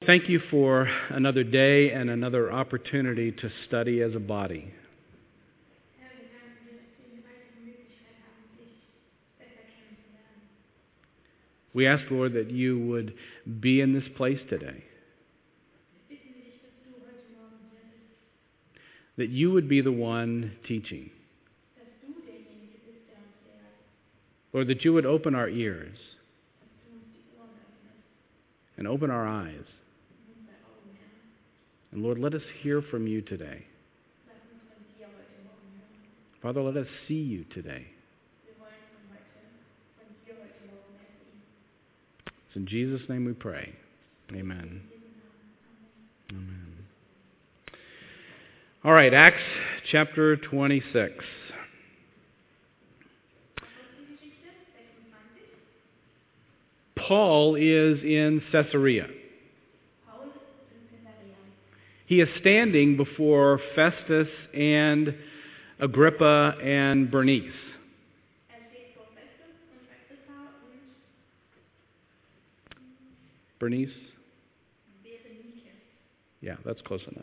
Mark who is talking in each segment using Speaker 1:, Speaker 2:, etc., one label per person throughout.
Speaker 1: Thank you for another day and another opportunity to study as a body.
Speaker 2: Herr, wir danken dir, dass wir eine weitere Möglichkeit haben, dich besser kennenzulernen.
Speaker 1: We ask, Lord, that you would be in this place today,
Speaker 2: Wir bitten dich, dass du heute Morgen hier bist,
Speaker 1: that you would be the one teaching.
Speaker 2: dass du derjenige bist, der uns lehrt,
Speaker 1: Lord, that you would open our ears
Speaker 2: dass du uns die Ohren öffnest
Speaker 1: and open our eyes.
Speaker 2: und unsere Augen, Herr.
Speaker 1: And Lord, let us hear from you today.
Speaker 2: Lass uns von dir heute Morgen hören.
Speaker 1: Father, let us see you today.
Speaker 2: Wir wollen von dir heute Morgen ersehen.
Speaker 1: It's in Jesus' name we pray. Amen.
Speaker 2: In Jesu Namen. Amen.
Speaker 1: Amen. All right, Acts chapter 26.
Speaker 2: Apostelgeschichte 26.
Speaker 1: Paul is in Caesarea.
Speaker 2: Paulus ist in Caesarea.
Speaker 1: He is standing before Festus and Agrippa and Bernice.
Speaker 2: Steht vor Festus und Agrippa und
Speaker 1: Bernice?
Speaker 2: Berenike.
Speaker 1: Yeah, that's close enough.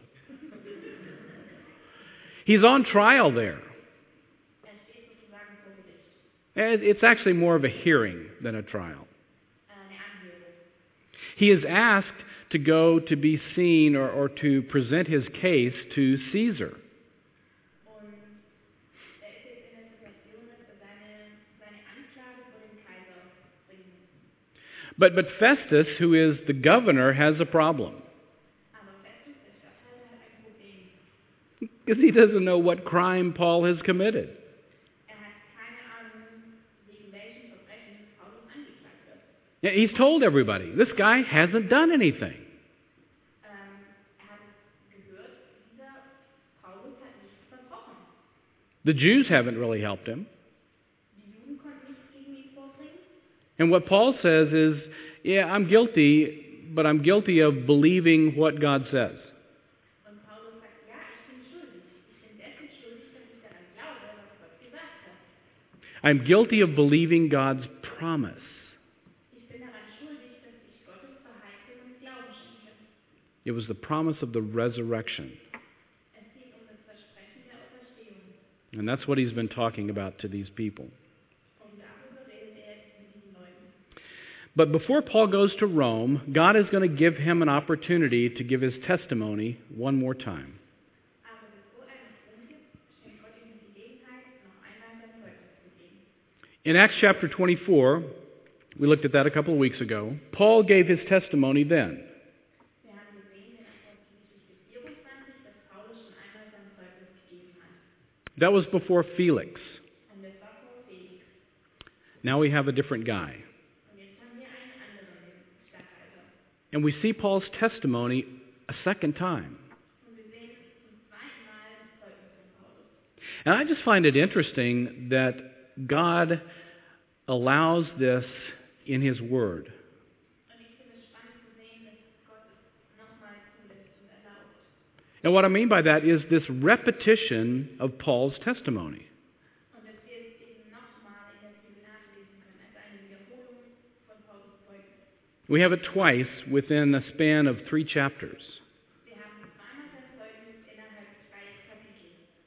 Speaker 1: He's on trial there.
Speaker 2: Steht sozusagen vor Gericht.
Speaker 1: It's actually more of a hearing than a trial.
Speaker 2: Eine Anhörung.
Speaker 1: He is asked to go to be seen or to present his case to Caesar.
Speaker 2: Und ist jetzt in der Situation, dass seine Anklage vor den Kaiser bringen muss.
Speaker 1: But Festus, who is the governor, has a problem.
Speaker 2: Aber Festus, der Statthalter, hat ein Problem.
Speaker 1: Because he doesn't know what crime Paul has committed.
Speaker 2: Hat keine Ahnung, wegen welchen Verbrechen Paulus angeklagt wird.
Speaker 1: Yeah, he's told everybody, this guy hasn't done anything.
Speaker 2: Hat gehört, dieser Paulus hat nichts verbrochen.
Speaker 1: The Jews haven't really helped him.
Speaker 2: Die Juden konnten nichts gegen ihn vorbringen.
Speaker 1: And what Paul says is, yeah, I'm guilty, but I'm guilty of believing what God says.
Speaker 2: Und Paulus sagt, ja, ich bin schuldig. Ich bin dessen schuldig, dass ich daran glaube, was Gott gesagt hat.
Speaker 1: I'm guilty of believing God's promise.
Speaker 2: Ich bin daran schuldig, dass ich Gottes Verheißungen Glauben schenke.
Speaker 1: It was the promise of the resurrection.
Speaker 2: Es geht um das Versprechen der Auferstehung.
Speaker 1: And that's what he's been talking about to these people.
Speaker 2: Und darüber redet jetzt mit diesen Leuten.
Speaker 1: But before Paul goes to Rome, God is going to give him an opportunity to give his testimony one more time.
Speaker 2: Aber bevor nach Rom geht, schenkt Gott ihm die Gelegenheit, noch einmal sein Zeugnis zu geben.
Speaker 1: In Acts chapter 24, we looked at that a couple of weeks ago, Paul gave his testimony then.
Speaker 2: Wir haben gesehen in Apostelgeschichte 24, dass Paulus schon einmal sein Zeugnis gegeben hat.
Speaker 1: That was before Felix.
Speaker 2: Und das war vor Felix.
Speaker 1: Now we have a different guy.
Speaker 2: Und jetzt haben wir einen anderen Statthalter.
Speaker 1: And we see Paul's testimony a second time.
Speaker 2: Und wir sehen zum zweiten Mal das Zeugnis von Paulus.
Speaker 1: And I just find it interesting that God allows this in His Word.
Speaker 2: Und ich finde es spannend zu sehen, dass Gott es nochmal zulässt und erlaubt.
Speaker 1: And what I mean by that is this repetition of Paul's testimony.
Speaker 2: Und dass wir es eben nochmal in der Bibel nachlesen können, als eine Wiederholung von Paulus Zeugnis.
Speaker 1: We have it twice within a span of 3 chapters.
Speaker 2: Wir haben zweimal sein Zeugnis innerhalb 3 Kapitel.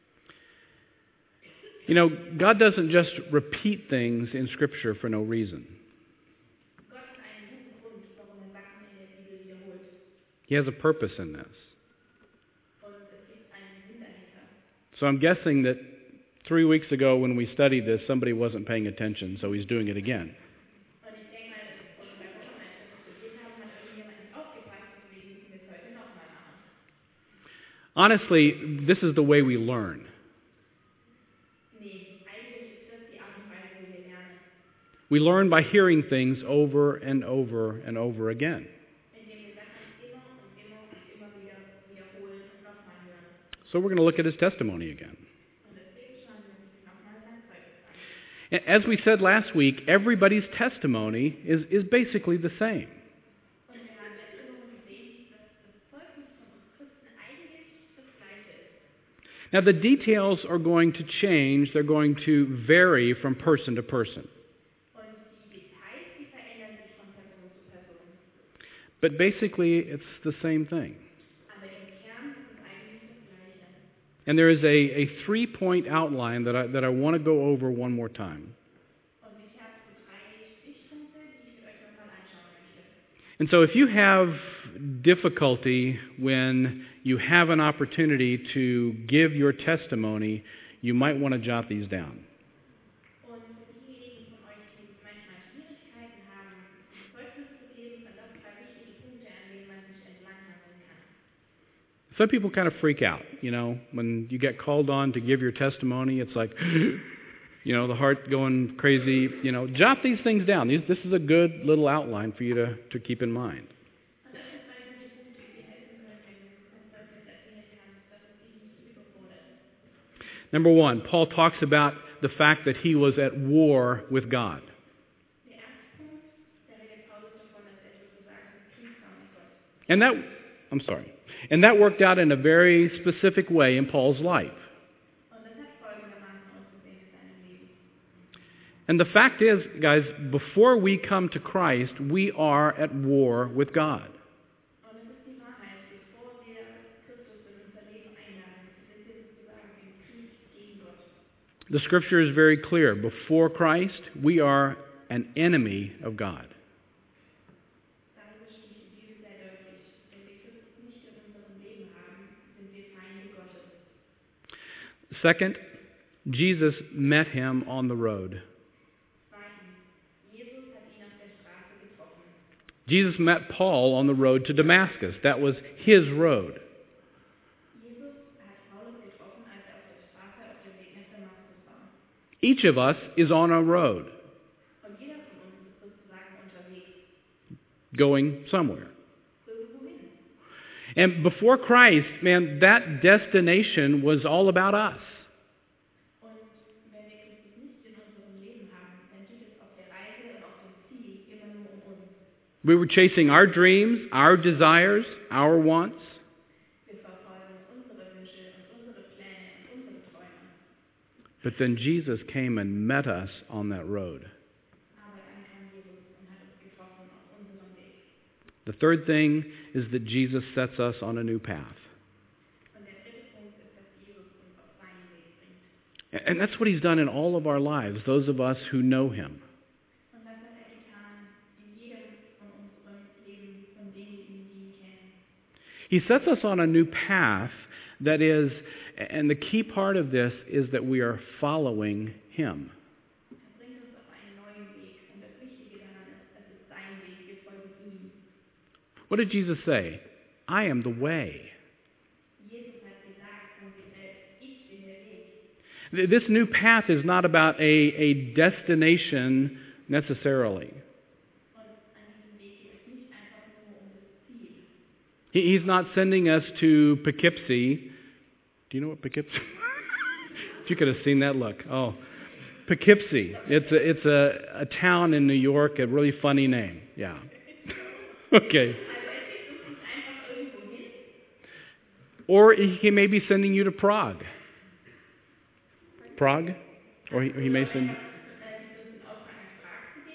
Speaker 1: You know, God doesn't just repeat things in Scripture for no reason.
Speaker 2: Gott hat einen guten Grund, warum Sachen in der Bibel wiederholt.
Speaker 1: He has a purpose in this.
Speaker 2: Und es gibt einen Sinn dahinter.
Speaker 1: So I'm guessing that 3 weeks ago when we studied this, somebody wasn't paying attention, so he's doing it again.
Speaker 2: Und ich denke mal, dass vor 2 Wochen, als wir das studiert haben, hat irgendjemand nicht aufgepasst, deswegen müssen wir es heute nochmal machen.
Speaker 1: Honestly, this is the way we learn.
Speaker 2: Nee, eigentlich ist das die Art und Weise, wie wir lernen.
Speaker 1: We learn by hearing things over and over and over again.
Speaker 2: Indem wir Sachen immer und immer und immer wieder wiederholen und nochmal hören.
Speaker 1: So we're going to look at his testimony again.
Speaker 2: Und deswegen schauen wir uns nochmal sein Zeugnis an.
Speaker 1: As we said last week, everybody's testimony is basically the same.
Speaker 2: Und wir haben letzte Woche gesehen, dass das Zeugnis von uns Christen eigentlich das Gleiche ist.
Speaker 1: Now the details are going to change. They're going to vary from person to person.
Speaker 2: Und die Details, die verändern sich von Person zu Person.
Speaker 1: But basically, it's the same thing.
Speaker 2: Aber im Kern ist es eigentlich das Gleiche.
Speaker 1: And there is a three-point outline that I want to go over one more time.
Speaker 2: Und ich habe so 3 Stichpunkte, die ich euch nochmal anschauen möchte.
Speaker 1: And so if you have difficulty when you have an opportunity to give your testimony, you might want to jot these down.
Speaker 2: Und für diejenigen von euch, die manchmal Schwierigkeiten haben, ein Zeugnis zu geben, sind das 3 wichtige Punkte, an denen man sich entlanghangeln kann.
Speaker 1: Some people kind of freak out, when you get called on to give your testimony, it's like, the heart going crazy. Jot these things down. This is a good little outline for you to keep in mind.
Speaker 2: Und das sind 3 gute Punkte, die dir helfen können, wenn du ein Zeugnis erzählen kannst, dass es dich nicht überfordert.
Speaker 1: Number one, Paul talks about the fact that he was at war with God.
Speaker 2: Der erste Punkt, da redet Paulus davon, dass er sozusagen im Krieg war mit Gott.
Speaker 1: And that worked out in a very specific way in Paul's life.
Speaker 2: Und das hat folgendermaßen ausgesehen in seinem Leben.
Speaker 1: And the fact is, guys, before we come to Christ, we are at war with God.
Speaker 2: Und es ist die Wahrheit, bevor wir Christus in unser Leben einladen, sind wir sozusagen im Krieg gegen Gott.
Speaker 1: The scripture is very clear. Before Christ, we are an enemy of God.
Speaker 2: Darüber spricht die Bibel sehr deutlich. Wenn wir Christus nicht in unserem Leben haben, sind wir Feinde Gottes.
Speaker 1: Second, Jesus met him on the road.
Speaker 2: Zweitens, Jesus hat ihn auf der Straße getroffen.
Speaker 1: Jesus met Paul on the road to Damascus. That was his road.
Speaker 2: Jesus hat Paulus getroffen, als er auf der Straße auf dem Weg nach Damaskus war.
Speaker 1: Each of us is on a road
Speaker 2: Und jeder von uns ist sozusagen unterwegs,
Speaker 1: going somewhere.
Speaker 2: irgendwohin.
Speaker 1: And before Christ, man, that destination was all about us.
Speaker 2: Und wenn wir Christus nicht in unserem Leben haben, dann geht es auf der Reise und auf dem Ziel immer nur um uns.
Speaker 1: We were chasing our dreams, our desires, our wants.
Speaker 2: Wir verfolgen unsere Wünsche und unsere Pläne und unsere Träume.
Speaker 1: But then Jesus came and met us on that road.
Speaker 2: Aber dann kam Jesus und hat uns getroffen auf unserem Weg.
Speaker 1: The third thing is that Jesus sets us on a new path.
Speaker 2: Und der dritte Punkt ist, dass Jesus uns auf seinen Weg bringt.
Speaker 1: And that's what he's done in all of our lives, those of us who know him.
Speaker 2: Und das hat er getan in jedem von unserem Leben, von denen, die ihn kennen.
Speaker 1: He sets us on a new path that is, and the key part of this is that we are following him.
Speaker 2: Er bringt uns auf einen neuen Weg. Und das Wichtige daran ist, das ist sein Weg. Wir folgen ihm.
Speaker 1: What did Jesus say? I am the way.
Speaker 2: Jesus hat gesagt von sich selbst, ich bin der Weg.
Speaker 1: This new path is not about a destination necessarily.
Speaker 2: Und an diesem Weg geht es nicht einfach nur um das Ziel.
Speaker 1: He's not sending us to Poughkeepsie. Do you know what Poughkeepsie? If you could have seen that look. Oh, Poughkeepsie. It's a town in New York, a really funny name. Yeah. Okay.
Speaker 2: Also er schickt uns nicht einfach irgendwo hin.
Speaker 1: Or he may be sending you to Prague. Prague? Or he may send...
Speaker 2: Die uns in Auftrag nach Prag zu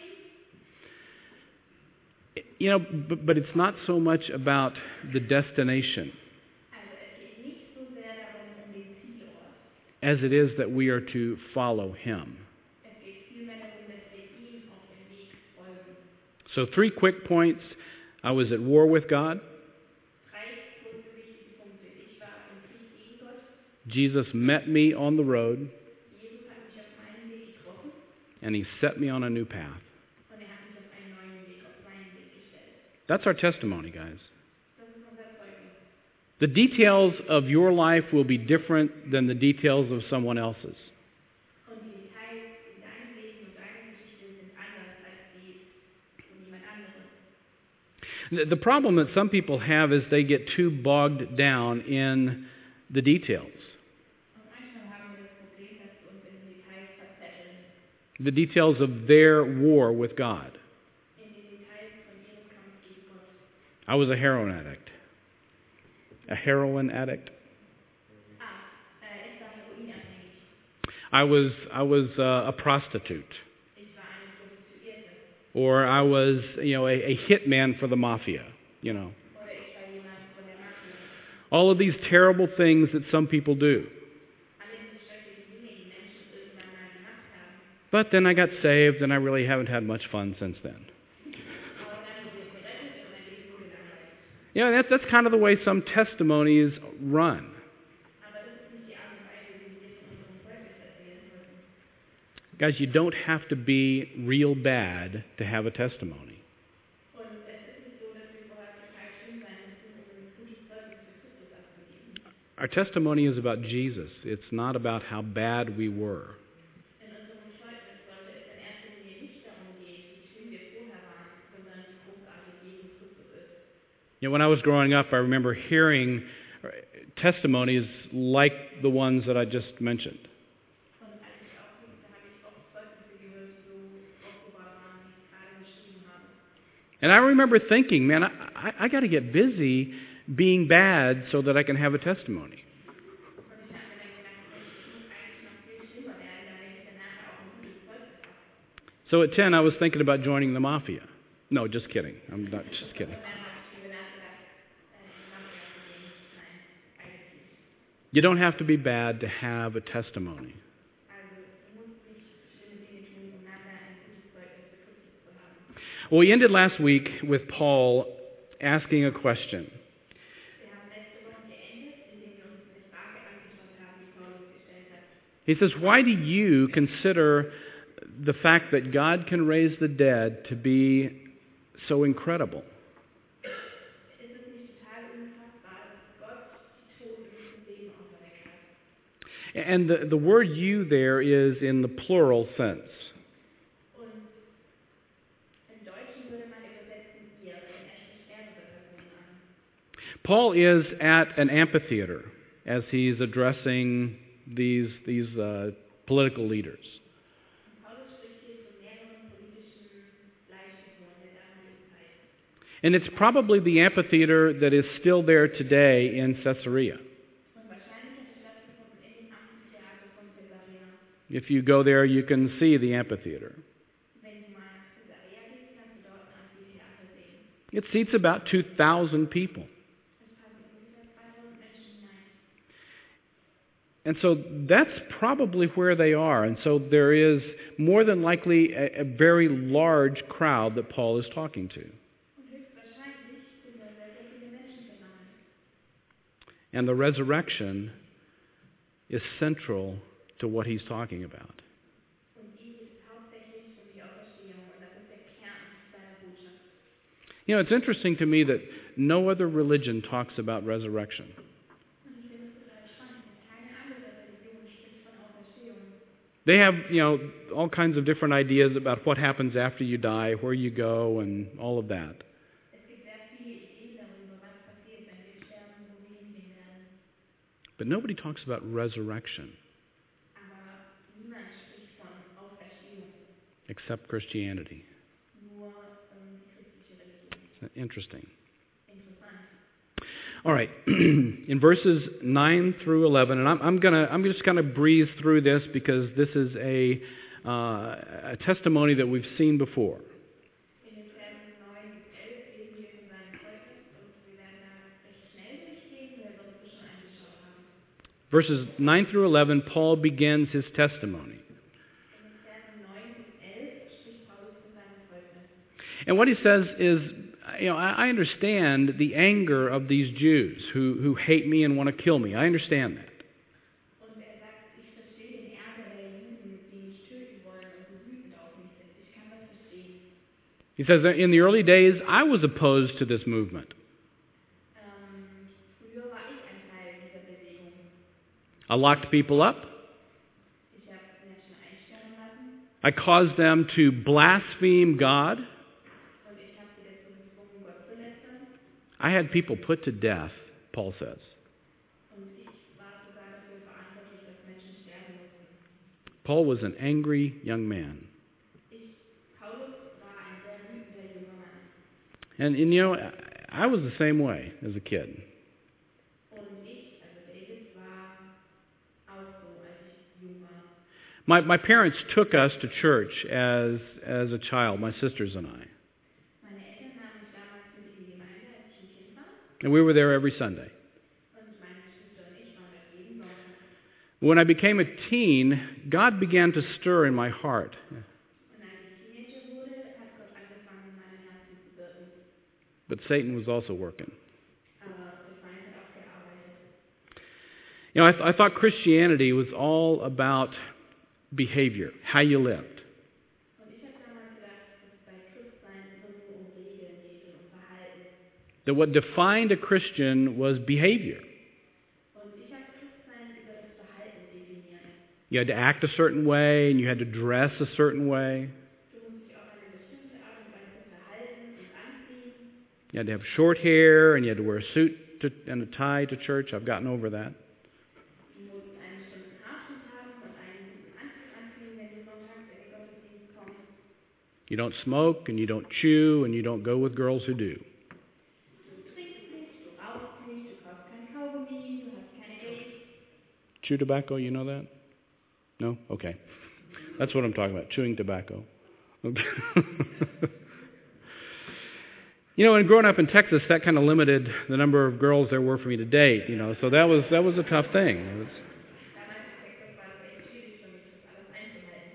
Speaker 2: gehen.
Speaker 1: But it's not so much about the destination
Speaker 2: Also es geht nicht so sehr darum, um den Zielort.
Speaker 1: as it is that we are to follow him.
Speaker 2: Es geht vielmehr darum, dass wir ihm auf dem Weg folgen.
Speaker 1: So 3 quick points. I was at war with God.
Speaker 2: 3 kurze wichtige Punkte. Ich war im Krieg gegen Gott.
Speaker 1: Jesus met me on the road,
Speaker 2: Jesus hat mich auf meinem Weg getroffen.
Speaker 1: and he set me on a new path.
Speaker 2: Und er hat mich auf einen neuen Weg, auf seinen Weg gestellt.
Speaker 1: That's our testimony, guys.
Speaker 2: Das ist unser Zeugnis.
Speaker 1: The details of your life will be different than the details of someone else's.
Speaker 2: Und die Details in deinem Leben und deiner Geschichte sind anders als die von jemand anderem.
Speaker 1: The problem that some people have is they get too bogged down in the details.
Speaker 2: Und manchmal haben wir das Problem, dass wir uns in den Details verzetteln.
Speaker 1: The details of their war with God.
Speaker 2: In den Details von ihrem Kampf gegen Gott.
Speaker 1: I was a heroin addict. A heroin addict.
Speaker 2: Ich war heroinabhängig.
Speaker 1: I was a prostitute.
Speaker 2: Ich war eine Prostituierte.
Speaker 1: Or I was, a hitman for the mafia. you know.
Speaker 2: Oder ich war jemand von der Mafia.
Speaker 1: All of these terrible things that some people do.
Speaker 2: Alle diese schrecklichen Dinge, die Menschen irgendwann mal gemacht haben.
Speaker 1: But then I got saved, and I really haven't had much fun since then.
Speaker 2: Aber dann wurde ich gerettet und mein Leben wurde langweilig.
Speaker 1: You know, that's kind of the way some testimonies run.
Speaker 2: Aber das ist nicht die Art und Weise, wie wir von unserem Zeugnis erzählen sollten.
Speaker 1: Guys, you don't have to be real bad to have a testimony.
Speaker 2: Und es ist nicht so, dass wir vorher total schlimm sein müssen, um ein gutes Zeugnis für Christus abzugeben.
Speaker 1: Our testimony is about Jesus. It's not about how bad we were.
Speaker 2: In unserem Zeugnis sollte es in erster Linie nicht darum gehen, wie schlimm wir vorher waren, sondern wie großartig Jesus Christus ist.
Speaker 1: You know, when I was growing up, I remember hearing testimonies like the ones that I just mentioned.
Speaker 2: Und als ich aufwuchs, da habe ich oft Zeugnisse gehört, die so aufgebaut waren, wie ich es gerade beschrieben habe.
Speaker 1: And I remember thinking, man, I got to get busy being bad so that I can have a testimony.
Speaker 2: Und ich habe mir dann gedacht, ich muss eigentlich noch viel schlimmer werden, damit ich dann nachher auch ein gutes Zeugnis habe.
Speaker 1: So at 10, I was thinking about joining the mafia. No, just kidding. I'm not just kidding.
Speaker 2: Und dann habe ich darüber nachgedacht, in die Mafia zu gehen. Nein, eigentlich nicht.
Speaker 1: You don't have to be bad to have a testimony.
Speaker 2: Also, du musst nicht schlimme Dinge tun, um nachher ein gutes Zeugnis für Christus zu haben.
Speaker 1: Well, we ended last week with Paul asking a question.
Speaker 2: Wir haben letzte Woche geendet, indem wir uns eine Frage angeschaut haben, die Paulus gestellt hat.
Speaker 1: He says, why do you consider the fact that God can raise the dead to be so incredible?
Speaker 2: Ist es nicht total unfassbar, dass Gott die Toten zum Leben auferweckt hat?
Speaker 1: And the word you there is in the plural sense.
Speaker 2: Und im Deutschen würde man übersetzen, ihr, denn er spricht mehrere Personen an.
Speaker 1: Paul is at an amphitheater as he's addressing these political leaders.
Speaker 2: Und Paulus spricht hier zu mehreren politischen Leitfiguren der damaligen Zeit.
Speaker 1: And it's probably the amphitheater that is still there today in Caesarea.
Speaker 2: Und wahrscheinlich hat es stattgefunden in dem Amphitheater von Caesarea.
Speaker 1: If you go there, you can see the amphitheater.
Speaker 2: Wenn du mal nach Caesarea gehst, kannst du dort ein Amphitheater sehen.
Speaker 1: It seats about 2,000 people.
Speaker 2: Es passen ungefähr 2000 Menschen hinein.
Speaker 1: And so that's probably where they are. And so there is more than likely a very large crowd that Paul is talking to.
Speaker 2: Und höchstwahrscheinlich sind da sehr, sehr viele Menschen versammelt.
Speaker 1: And the resurrection is central to what he's talking about.
Speaker 2: Und die geht es hauptsächlich um die Auferstehung. Und das ist der Kern seiner Botschaft.
Speaker 1: You know, it's interesting to me that no other religion talks about resurrection.
Speaker 2: Und ich finde es total spannend, dass keine andere Religion spricht von Auferstehung.
Speaker 1: They have, you know, all kinds of different ideas about what happens after you die, where you go, and all of that.
Speaker 2: Es gibt sehr viele Ideen darüber, was passiert, wenn wir sterben, wo wir hingehen werden.
Speaker 1: But nobody talks about resurrection
Speaker 2: Aber niemand spricht von Auferstehung,
Speaker 1: except Christianity.
Speaker 2: nur die christliche Religion.
Speaker 1: It's interesting.
Speaker 2: Interessant.
Speaker 1: All right, in verses 9 through 11, and I'm just going to breeze through this because this is a testimony that we've seen before.
Speaker 2: In den Versen 9 bis 11 lesen wir von seinem Zeugnis und wir werden da recht schnell durchgehen, weil wir uns das schon angeschaut haben.
Speaker 1: Verses 9 through 11, Paul begins his testimony.
Speaker 2: In den Versen 9 bis 11 spricht Paulus von seinem Zeugnis.
Speaker 1: And what he says is, you know, I understand the anger of these Jews who hate me and want to kill me. I understand that.
Speaker 2: Und sagt, ich verstehe den Ärger der Juden, die mich töten wollen und so wütend auf mich sind. Ich kann das verstehen.
Speaker 1: He says that in the early days, I was opposed to this movement.
Speaker 2: Früher war ich ein Teil dieser Bewegung.
Speaker 1: I locked people up.
Speaker 2: Ich habe Menschen einsperren lassen
Speaker 1: I caused them to blaspheme God.
Speaker 2: und ich habe sie dazu gezwungen, Gott zu lästern.
Speaker 1: I had people put to death, Paul says.
Speaker 2: Und ich war sogar dafür verantwortlich, dass Menschen sterben mussten.
Speaker 1: Paul was an angry young man.
Speaker 2: Paulus war ein sehr wütender junger Mann.
Speaker 1: And you know, I was the same way as a kid.
Speaker 2: Und ich, also David, war auch so, als ich jung war.
Speaker 1: My parents took us to church as a child, my sisters and I.
Speaker 2: Meine Eltern nahmen mich damals mit in die Gemeinde als
Speaker 1: And we were there every Sunday.
Speaker 2: Und meine Geschwister und ich waren dort jeden Sonntag.
Speaker 1: When I became a teen, God began to stir in my heart.
Speaker 2: Und als ich Teenager wurde, hat Gott angefangen, in meinem Herzen zu wirken.
Speaker 1: But Satan was also working.
Speaker 2: Aber der Feind hat auch gearbeitet.
Speaker 1: You know, I thought Christianity was all about behavior, how you lived.
Speaker 2: Und ich habe damals gedacht, dass es bei Christsein immer nur um Regeln geht und um Verhalten.
Speaker 1: That what defined a Christian was behavior.
Speaker 2: Und ich habe Christsein über das Verhalten definiert.
Speaker 1: You had to act a certain way and you had to dress a certain way.
Speaker 2: Du musst dich auf eine bestimmte Art und Weise verhalten und anziehen.
Speaker 1: You had to have short hair and you had to wear a suit and a tie to church. I've gotten over that.
Speaker 2: Du musst einen bestimmten Haarschnitt haben und einen guten Anzug anziehen, wenn du sonntags in den Gottesdienst kommst.
Speaker 1: You don't smoke and you don't chew and you don't go with girls who do.
Speaker 2: Du trinkst nicht, du rauchst nicht, du kaufst kein Kaugummi, du hast keine Dates.
Speaker 1: Chew tobacco, you know that? No? Okay. That's what I'm talking about, chewing tobacco. You know, and growing up in Texas, that kind of limited the number of girls there were for me to date, you know, so that was a tough thing.
Speaker 2: Damals in Texas war das echt schwierig für mich, das alles einzuhalten.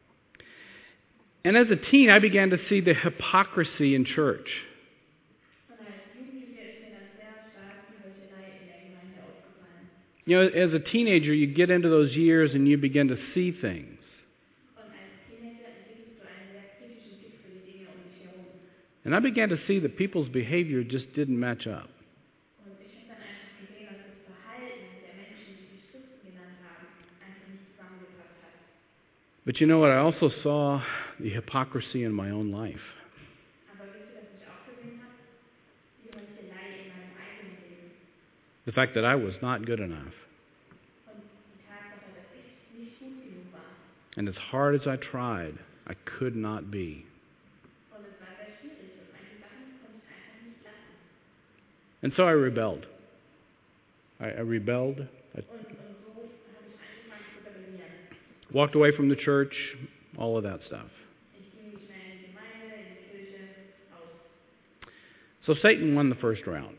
Speaker 1: And as a teen, I began to see the hypocrisy in church.
Speaker 2: Und als Jugendlicher ist mir dann sehr stark die Heuchelei in der Gemeinde aufgefallen.
Speaker 1: You know, as a teenager, you get into those years and you begin to see things.
Speaker 2: Und als Teenager entwickelst du einen sehr kritischen Blick für die Dinge um dich herum.
Speaker 1: And I began to see that people's behavior just didn't match up.
Speaker 2: Und ich habe dann einfach gesehen, dass das Verhalten der Menschen, die sich Christen genannt haben, einfach nicht zusammengepasst hat.
Speaker 1: But you know what? I also saw the hypocrisy in my own life.
Speaker 2: Aber wisst ihr, was ich auch gesehen habe? Die Heuchelei in meinem eigenen Leben.
Speaker 1: The fact that I was not good enough.
Speaker 2: Und die Tatsache, dass ich nicht gut genug war.
Speaker 1: And as hard as I tried, I could not be.
Speaker 2: Und es war sehr schwierig und manche Sachen konnte ich einfach nicht lassen.
Speaker 1: And so I rebelled. I rebelled. I
Speaker 2: Und so habe ich angefangen zu rebellieren.
Speaker 1: walked away from the church, all of that stuff.
Speaker 2: Ich ging nicht mehr in die Gemeinde, in die Kirche, aus.
Speaker 1: So Satan won the first round.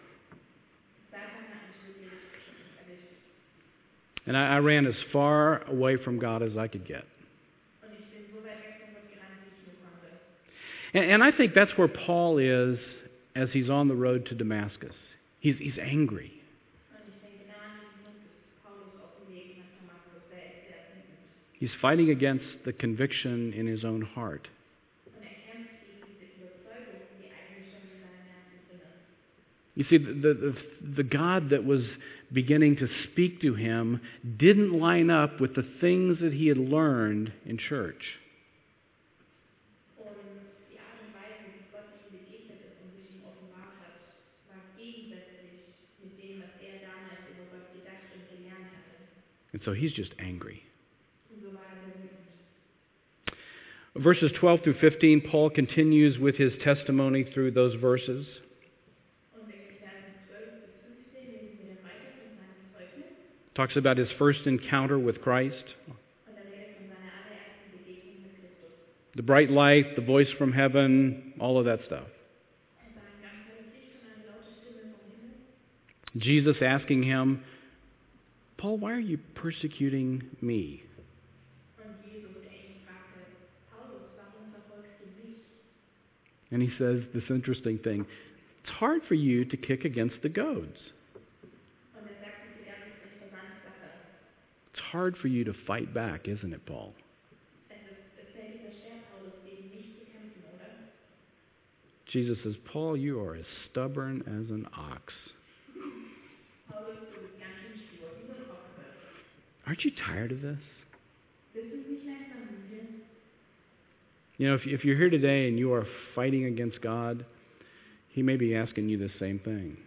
Speaker 2: Satan hat mich wirklich erwischt.
Speaker 1: And I ran as far away from God as I could get.
Speaker 2: Und ich bin so weit weg von Gott gerannt, wie ich nur konnte.
Speaker 1: And I think that's where Paul is as he's on the road to Damascus. He's angry.
Speaker 2: Und ich denke, genau an diesem Punkt ist Paulus auf dem Weg nach Damaskus. Der ist sehr wütend.
Speaker 1: He's fighting against the conviction in his own heart.
Speaker 2: Und er kämpft gegen diese Überzeugung, die eigentlich schon in seinem Herzen drin ist.
Speaker 1: You see, the God that was beginning to speak to him didn't line up with the things that he had learned in church.
Speaker 2: Und die Art und Weise, wie Gott ihm begegnet ist und sich ihm offenbart hat, war gegensätzlich mit dem, was er damals über Gott gedacht und gelernt hatte.
Speaker 1: And so he's just angry.
Speaker 2: Und so war er sehr wütend.
Speaker 1: Verses 12 through 15, Paul continues with his testimony through those verses.
Speaker 2: Und in den Versen 12 bis 15 lesen wir dann weiter von seinem Zeugnis.
Speaker 1: Talks about his first encounter with Christ,
Speaker 2: Und er redet von seiner allerersten Begegnung mit Christus.
Speaker 1: the bright light, the voice from heaven, all of that stuff.
Speaker 2: Er sah ein ganz helles Licht und eine laute Stimme vom Himmel.
Speaker 1: Jesus asking him, Paul, why are you persecuting me?
Speaker 2: Und Jesus, der ihn fragte, Paulus, warum verfolgst du mich?
Speaker 1: And he says this interesting thing. It's hard for you to kick against the goads.
Speaker 2: Und er sagt diese ganz interessante Sache.
Speaker 1: It's hard for you to fight back, isn't it, Paul?
Speaker 2: Es fällt dir schwer, Paulus, gegen mich zu kämpfen, oder?
Speaker 1: Jesus says, Paul, you are as stubborn as an ox.
Speaker 2: Paulus, du bist ganz schön stur, wie so ein Ochse.
Speaker 1: Aren't you tired of this?
Speaker 2: Bist du nicht langsam müde?
Speaker 1: You know, if you're here today and you are fighting against God, he may be asking you the same thing.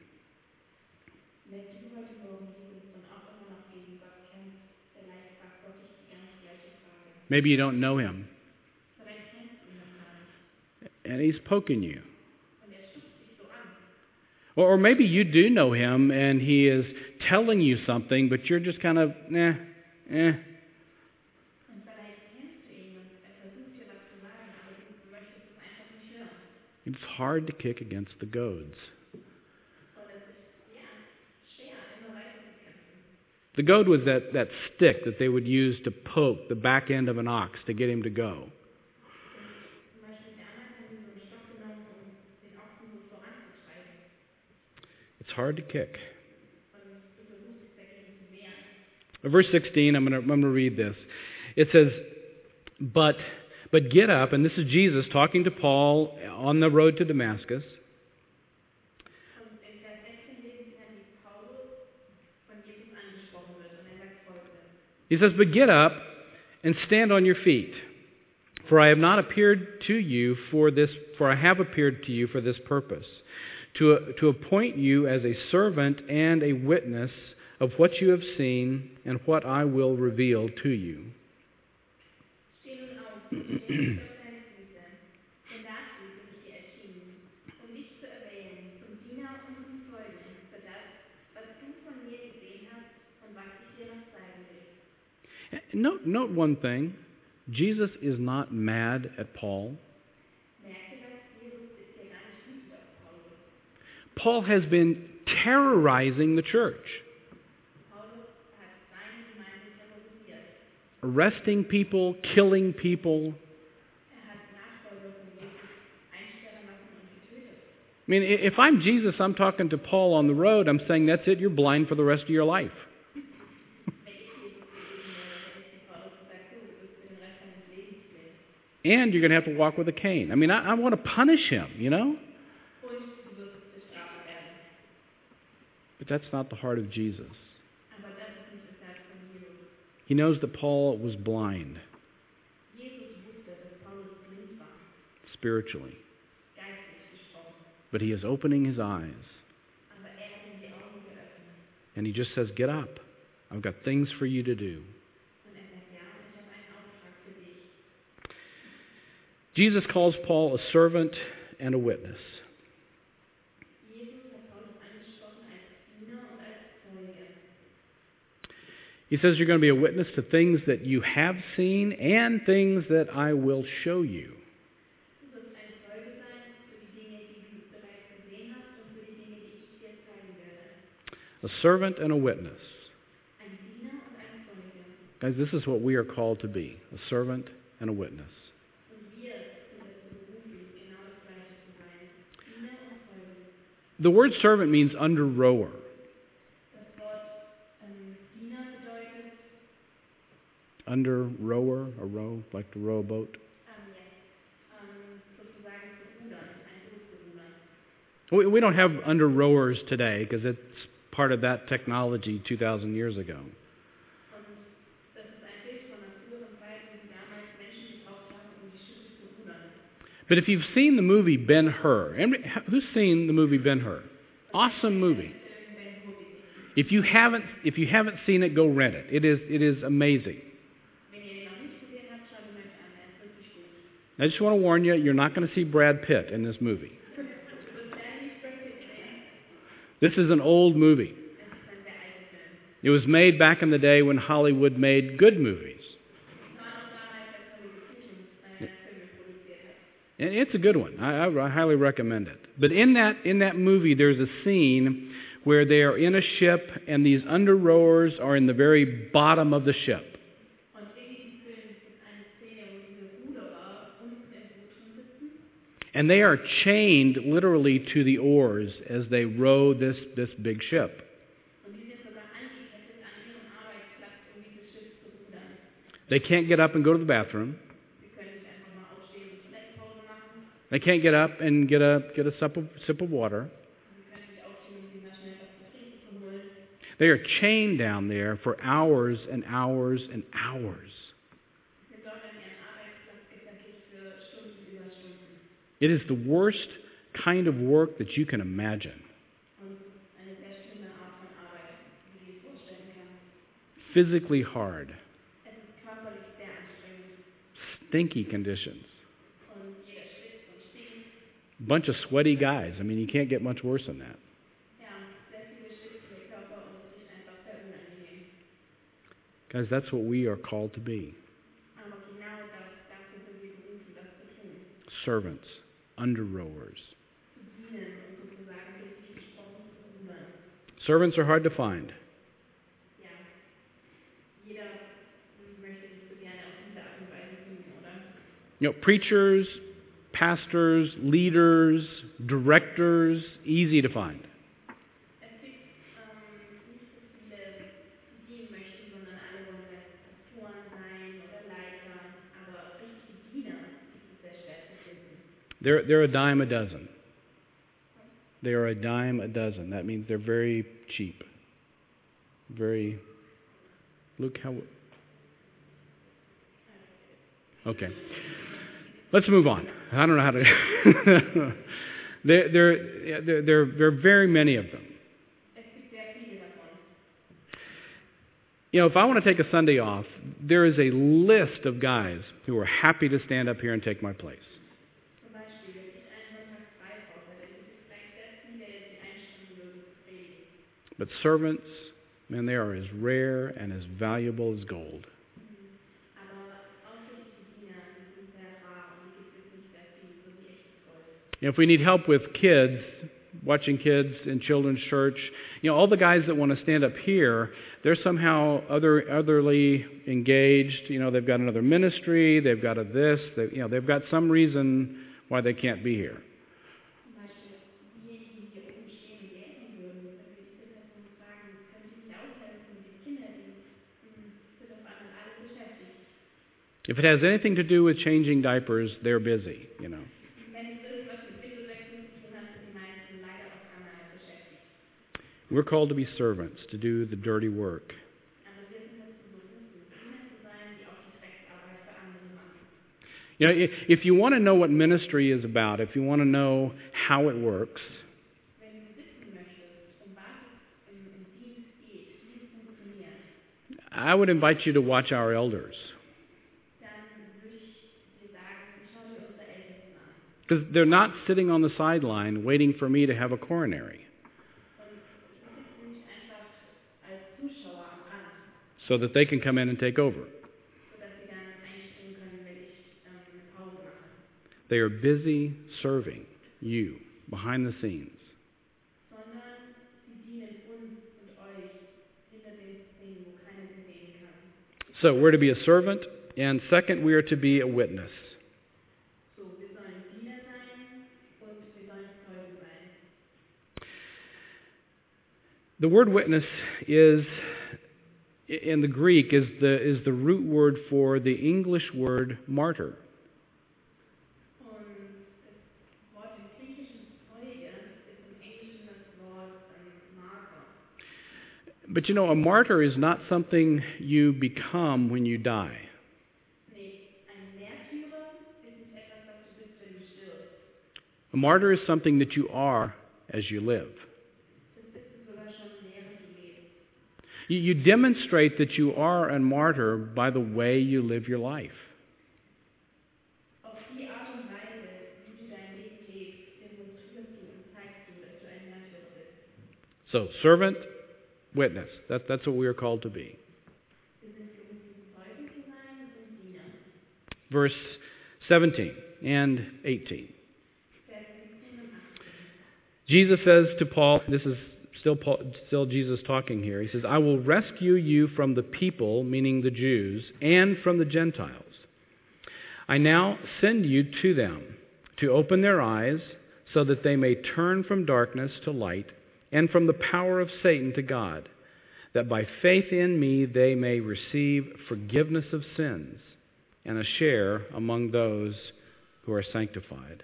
Speaker 2: Wenn du heute Morgen hier bist und auch immer noch gegen Gott kämpfst, vielleicht fragt Gott dich die ganz gleiche Frage.
Speaker 1: Maybe you don't know him,
Speaker 2: Vielleicht kennst du ihn noch gar nicht.
Speaker 1: and he's poking you.
Speaker 2: Und er stupst dich so an.
Speaker 1: Or maybe you do know him, and he is telling you something, but you're just kind of, eh.
Speaker 2: Und vielleicht kennst du ihn und er versucht dir was zu sagen, aber du möchtest es einfach nicht hören.
Speaker 1: It's hard to kick against the goads.
Speaker 2: Und es
Speaker 1: The goad was that stick that they would use to poke the back end of an ox to get him to go.
Speaker 2: Zum Beispiel damals haben die so einen Stock genommen, um den Ochsen so voranzutreiben.
Speaker 1: It's hard to kick.
Speaker 2: Und du versuchst dich dagegen zu wehren.
Speaker 1: Verse 16, I'm going to read this. It says, but get up, and this is Jesus talking to Paul on the road to Damascus.
Speaker 2: Und in Vers 16 lesen wir dann, wie Paulus von Jesus angesprochen wird. Und er sagt Folgendes.
Speaker 1: He says, but get up and stand on your feet. For I have not appeared to you for this, for I have appeared to you for this purpose, to appoint you as a servant and a witness of what you have seen and what I will reveal to you.
Speaker 2: Steh nun auf, stell dich auf deine Füße, denn dazu bin ich dir erschienen, um dich zu erwählen, zum Diener und zum Zeugen für das, was du von mir gesehen hast und was ich dir noch zeigen will.
Speaker 1: Note one thing. Jesus is not mad at Paul.
Speaker 2: Merke das, Jesus ist hier gar nicht wütend auf Paulus.
Speaker 1: Paul has been terrorizing the church,
Speaker 2: Paulus hat seine Gemeinde terrorisiert.
Speaker 1: arresting people, killing people.
Speaker 2: Hat Nachfolger von Jesus einsperren lassen und getötet.
Speaker 1: I mean, if I'm Jesus, I'm talking to Paul on the road, I'm saying, that's it, you're blind for the rest of your life.
Speaker 2: Wenn ich Jesus gewesen wäre, hätte ich zu Paulus gesagt, du bist für den Rest deines Lebens blind.
Speaker 1: And you're going to have to walk with a cane. I mean, I want to punish him, you know?
Speaker 2: Und du wirst bestraft werden.
Speaker 1: But that's not the heart of Jesus.
Speaker 2: Aber das ist nicht das Herz von Jesus.
Speaker 1: He knows that Paul was blind
Speaker 2: Jesus wusste, dass Paulus blind war,
Speaker 1: spiritually,
Speaker 2: geistlich gesprochen.
Speaker 1: but he is opening his eyes.
Speaker 2: Aber er hat ihm die Augen geöffnet.
Speaker 1: And he just says, get up. I've got things for you to do.
Speaker 2: Und er sagt, ja, ich habe einen Auftrag für dich.
Speaker 1: Jesus calls Paul a servant and a witness.
Speaker 2: Jesus hat Paulus angesprochen als Diener und als Zeuge.
Speaker 1: He says you're going to be a witness to things that you have seen and things that I will show you.
Speaker 2: Du wirst ein Zeuge sein für die Dinge, die du bereits gesehen hast und für die Dinge, die ich dir zeigen werde.
Speaker 1: A servant and a witness.
Speaker 2: Ein Diener und ein Zeuge.
Speaker 1: Guys, this is what we are called to be, a servant and a witness.
Speaker 2: Und wir sind dazu berufen, genau das Gleiche zu sein. Diener und Zeuge.
Speaker 1: The word servant means under rower.
Speaker 2: Das Wort Diener bedeutet,
Speaker 1: Under rower, a row, like to row a boat.
Speaker 2: sozusagen zu rudern, ein Boot zu rudern.
Speaker 1: We don't have under rowers today because it's part of that technology 2,000 years ago.
Speaker 2: Und das ist ein Bild von einer früheren Zeit, wo sie damals Menschen gebraucht haben, um die Schiffe zu rudern.
Speaker 1: But if you've seen the movie Ben-Hur, who's seen the movie Ben-Hur? Awesome movie. If you haven't seen it, go rent it. It is amazing.
Speaker 2: Wenn ihr ihn noch nicht gesehen habt, schaut ihn euch an, er ist wirklich gut.
Speaker 1: I just want to warn you, you're not going to see Brad Pitt in this movie.
Speaker 2: Du wirst leider nicht Brad Pitt sehen.
Speaker 1: This is an old movie.
Speaker 2: Es ist ein sehr alter Film.
Speaker 1: It was made back in the day when Hollywood made good movies.
Speaker 2: Es war noch damals, als Hollywood gute Filme produziert hat.
Speaker 1: And it's a good one. I highly recommend it. But in that movie, there's a scene where they are in a ship and these under rowers are in the very bottom of the ship.
Speaker 2: Und in diesem Film gibt es eine Szene, wo diese Ruderer unten im Boot drin sitzen.
Speaker 1: And they are chained literally to the oars as they row this big ship.
Speaker 2: Und die sind sogar angekettet an ihrem Arbeitsplatz, um dieses Schiff zu rudern.
Speaker 1: They can't get up and go to the bathroom.
Speaker 2: Sie können nicht einfach mal aufstehen und Toilettenpause machen.
Speaker 1: They can't get up and get a sip of water.
Speaker 2: Sie können nicht aufstehen und sich mal schnell was zu trinken zu holen.
Speaker 1: They are chained down there for hours and hours and hours.
Speaker 2: Sie sind dort an ihren Arbeitsplatz gefesselt für Stunden über Stunden.
Speaker 1: It is the worst kind of work that you can imagine.
Speaker 2: Und es ist eine sehr schlimme Art von Arbeit, wie du dir vorstellen kannst.
Speaker 1: Physically hard.
Speaker 2: Es ist körperlich sehr anstrengend.
Speaker 1: Stinky conditions.
Speaker 2: Und jeder schwitzt und stinkt.
Speaker 1: Bunch of sweaty guys. I mean, you can't get much worse than that.
Speaker 2: Ja, sehr viele schwitzige Körper und es riecht einfach sehr unangenehm.
Speaker 1: Guys, that's what we are called to be.
Speaker 2: Aber genau dazu sind wir berufen, das zu tun.
Speaker 1: Servants, under rowers.
Speaker 2: Zu dienen und sozusagen bildlich gesprochen zu rudern.
Speaker 1: Servants are hard to find.
Speaker 2: Ja,
Speaker 1: Preachers, pastors, leaders, directors, easy to find.
Speaker 2: Es gibt nicht so viele, die dienen möchten, sondern alle wollen vielleicht Pastoren sein oder Leiter, aber richtige Diener ist es sehr schwer zu finden.
Speaker 1: They're a dime a dozen. They are a dime a dozen. That means they're very cheap. Very. Luke, how? Okay. Let's move on. I don't know how to. There are very many of them.
Speaker 2: Es gibt sehr viele davon.
Speaker 1: If I want to take a Sunday off, there is a list of guys who are happy to stand up here and take my place.
Speaker 2: Zum Beispiel, wenn ich einen Sonntag frei brauche, dann gibt es gleich sehr viele, die einstellen würden zu predigen.
Speaker 1: But servants, man, they are as rare and as valuable as gold.
Speaker 2: Aber ausschließliche Diener, die sind sehr rar und die gibt es nicht sehr viel, so wie echtes Gold.
Speaker 1: If we need help with kids, watching kids in children's church, all the guys that want to stand up here, they're somehow otherly engaged. They've got another ministry, they've got they've got some reason why they can't be here.
Speaker 2: Zum Beispiel, diejenigen, die hier oben stehen und lehren würden, wenn wir diese Person fragen, können Sie nicht aushelfen mit dem Kinderdienst? Sind auf einmal alle beschäftigt.
Speaker 1: If it has anything to do with changing diapers, they're busy,
Speaker 2: Wenn es irgendwas mit Windelwechseln zu tun hat, sind die meisten leider auf einmal beschäftigt.
Speaker 1: We're called to be servants, to do the dirty work.
Speaker 2: Aber wir sind dazu berufen, Diener zu sein, die auch die Drecksarbeit für andere machen.
Speaker 1: If you want to know what ministry is about, if you want to know how it works,
Speaker 2: Wenn du wissen möchtest, was es im Dienst geht, wie es funktioniert,
Speaker 1: I would invite you to watch our elders.
Speaker 2: dann würde ich dir sagen, schau dir unsere Ältesten an.
Speaker 1: Because they're not sitting on the sideline waiting for me to have a coronary
Speaker 2: Und die sitzen nicht einfach als Zuschauer am Rand,
Speaker 1: so that they can come in and take over.
Speaker 2: sodass sie dann einspringen können, wenn ich eine Pause mache.
Speaker 1: They are busy serving you behind the scenes.
Speaker 2: Sondern sie dienen uns und euch hinter den Szenen, wo keiner sie sehen kann.
Speaker 1: So we're to be a servant, and second, we are to be a witness.
Speaker 2: So, wir sollen Diener sein und wir sollen Zeugen sein.
Speaker 1: The word witness is, in the Greek, is the root word for the English word martyr.
Speaker 2: Und das Wort im Griechischen Zeuge ist im Englischen das Wort Martyr.
Speaker 1: But a martyr is not something you become when you die.
Speaker 2: Nee, ein Märtyrer ist nicht etwas, was du bist, wenn du stirbst.
Speaker 1: A martyr is something that you are as you live.
Speaker 2: Das bist du sogar schon, während du lebst.
Speaker 1: You demonstrate that you are a martyr by the way you live your life.
Speaker 2: Auf die Art und Weise, wie du dein Leben lebst, demonstrierst du und zeigst du, dass du ein Märtyrer bist.
Speaker 1: So, servant, witness. That's what we are called to be.
Speaker 2: Wir sind gerufen, Zeugen zu sein und Diener.
Speaker 1: Verse 17 and 18.
Speaker 2: Vers 17 und 18.
Speaker 1: Jesus says to Paul, this is still Jesus talking here. He says, I will rescue you from the people, meaning the Jews, and from the Gentiles. I now send you to them to open their eyes so that they may turn from darkness to light and from the power of Satan to God, that by faith in me they may receive forgiveness of sins and a share among those who are sanctified.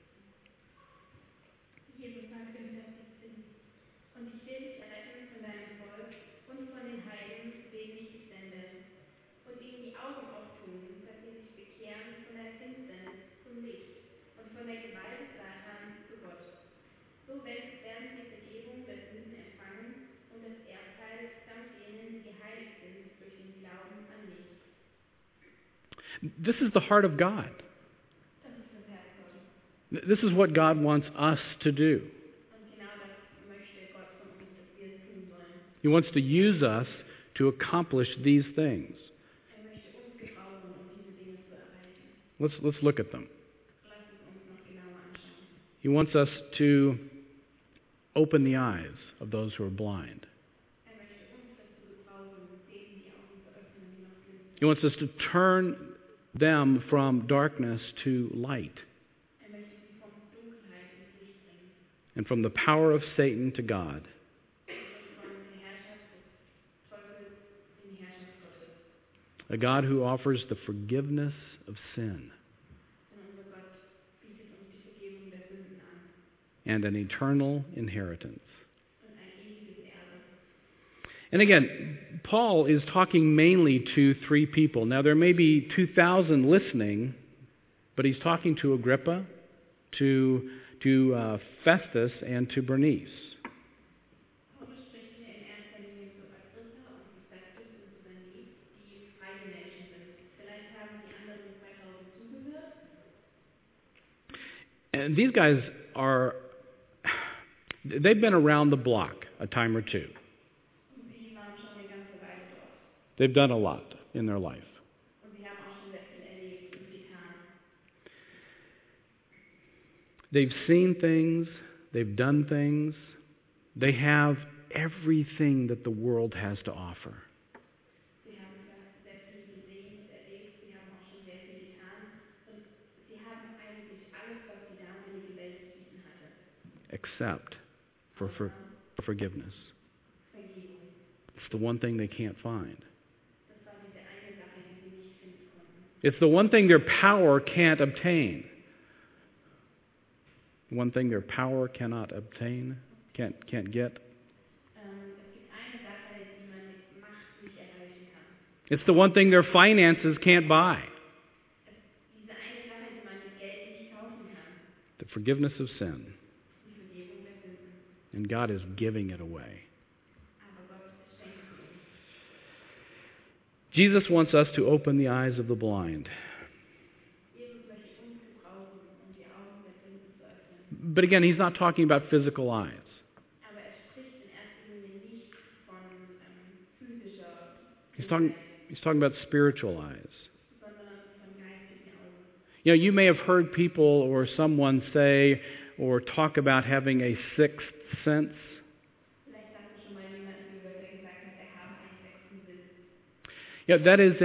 Speaker 2: Jesus sagt in Vers 17, und ich will dich erretten von deinem Volk und von den Heiden, zu denen ich dich sende, und ihnen die Augen auftun, dass sie sich bekehren von der Finsternis zum Licht und von der Gewalt des Satans zu Gott. So werden sie Vergebung der Sünden empfangen und das Erbteil samt denen, die heilig sind durch den Glauben an mich.
Speaker 1: This is the heart of God.
Speaker 2: Das ist das Herz Gottes.
Speaker 1: This is what God wants us to do.
Speaker 2: Und genau das möchte Gott von uns, dass wir es tun sollen.
Speaker 1: He wants to use us to accomplish these things.
Speaker 2: Möchte uns gebrauchen, diese Dinge zu erreichen.
Speaker 1: Let's look at them.
Speaker 2: Lass es uns noch genauer anschauen.
Speaker 1: He wants us to open the eyes of those who are blind.
Speaker 2: Möchte uns dazu gebrauchen, denen die Augen zu öffnen, die noch blind sind.
Speaker 1: He wants us to turn them from darkness to light,
Speaker 2: Er möchte sie von Dunkelheit ins Licht bringen.
Speaker 1: and from the power of Satan to God,
Speaker 2: Und von der Herrschaft des Teufels in die Herrschaft Gottes.
Speaker 1: a God who offers the forgiveness of sin
Speaker 2: Denn unser Gott bietet uns die Vergebung der Sünden an
Speaker 1: and an eternal inheritance.
Speaker 2: und ein ewiges Erbe.
Speaker 1: And again, Paul is talking mainly to three people. Now, there may be 2,000 listening, but he's talking to Agrippa, to Festus, and to Bernice.
Speaker 2: Paulus spricht hier in erster Linie zu Agrippa und zu Festus und zu Bernice, die freie Menschen sind. Vielleicht haben die anderen 2000 zugehört.
Speaker 1: And these guys they've been around the block a time or two.
Speaker 2: Und sie waren schon eine ganze Weile dort.
Speaker 1: They've done a lot in their life.
Speaker 2: Und sie haben auch schon sehr viel erlebt und getan.
Speaker 1: They've seen things, they've done things, they have everything that the world has to offer.
Speaker 2: Sie haben sehr viel gesehen und erlebt. Sie haben auch schon sehr viel getan. Und sie haben eigentlich alles, was die damalige Welt zu bieten hatte.
Speaker 1: Except for forgiveness.
Speaker 2: Vergebung.
Speaker 1: It's the one thing they can't find.
Speaker 2: Das war diese eine Sache, die sie nicht finden konnten.
Speaker 1: It's the one thing their power can't obtain. One thing their power cannot obtain, can't get.
Speaker 2: Es gibt eine Sache, die man mit Macht nicht erreichen kann.
Speaker 1: It's the one thing their finances can't buy.
Speaker 2: Diese eine Sache, die man mit Geld nicht kaufen kann.
Speaker 1: The forgiveness of sin.
Speaker 2: Die Vergebung der Sünden.
Speaker 1: And God is giving it away.
Speaker 2: Aber Gott schenkt sie uns.
Speaker 1: Jesus wants us to open the eyes of the blind.
Speaker 2: Jesus möchte uns gebrauchen, um die Augen der Blinden zu öffnen.
Speaker 1: But again, he's not talking about physical eyes.
Speaker 2: Aber spricht in erster Linie nicht von physischer
Speaker 1: He's talking about spiritual eyes.
Speaker 2: sondern von geistigen Augen.
Speaker 1: You know, you may have heard people or someone say or talk about having a sixth sense.
Speaker 2: Vielleicht hast du schon mal jemanden gehört, der gesagt hat, habe einen sechsten Sinn.
Speaker 1: Yeah, that is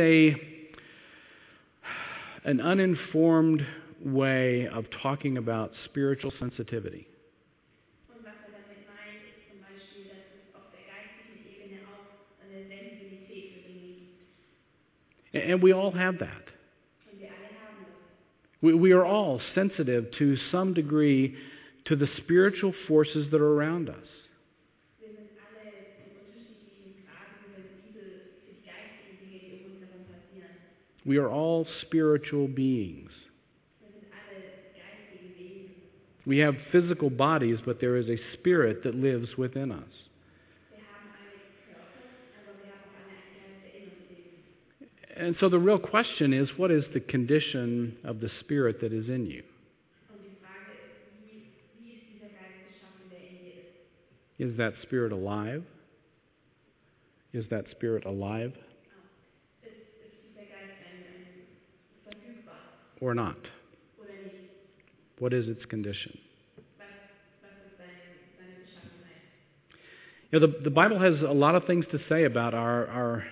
Speaker 1: an uninformed way of talking about spiritual sensitivity.
Speaker 2: Und was damit meint, ist zum Beispiel, dass es auf der geistigen Ebene auch eine Sensibilität für Dinge gibt.
Speaker 1: And we all have that.
Speaker 2: Und wir alle haben das.
Speaker 1: We are all sensitive to some degree to the spiritual forces that are around us.
Speaker 2: Wir sind alle in unterschiedlichen Graden sensibel für die geistigen Dinge, die um uns herum passieren.
Speaker 1: We are all spiritual beings.
Speaker 2: Wir sind alle geistige Wesen.
Speaker 1: We have physical bodies, but there is a spirit that lives within us.
Speaker 2: Wir haben alle Körper, aber wir haben auch alle einen Geist, der in uns lebt.
Speaker 1: And so the real question is, what is the condition of the spirit that is in you?
Speaker 2: Und die Frage ist, wie ist dieser Geist geschaffen, der in dir ist?
Speaker 1: Is that spirit alive? Is that spirit alive
Speaker 2: Ist dieser Geist verfügbar
Speaker 1: or not?
Speaker 2: oder nicht?
Speaker 1: What is its condition?
Speaker 2: Was ist seine Beschaffenheit?
Speaker 1: You know, the Bible has a lot of things to say about our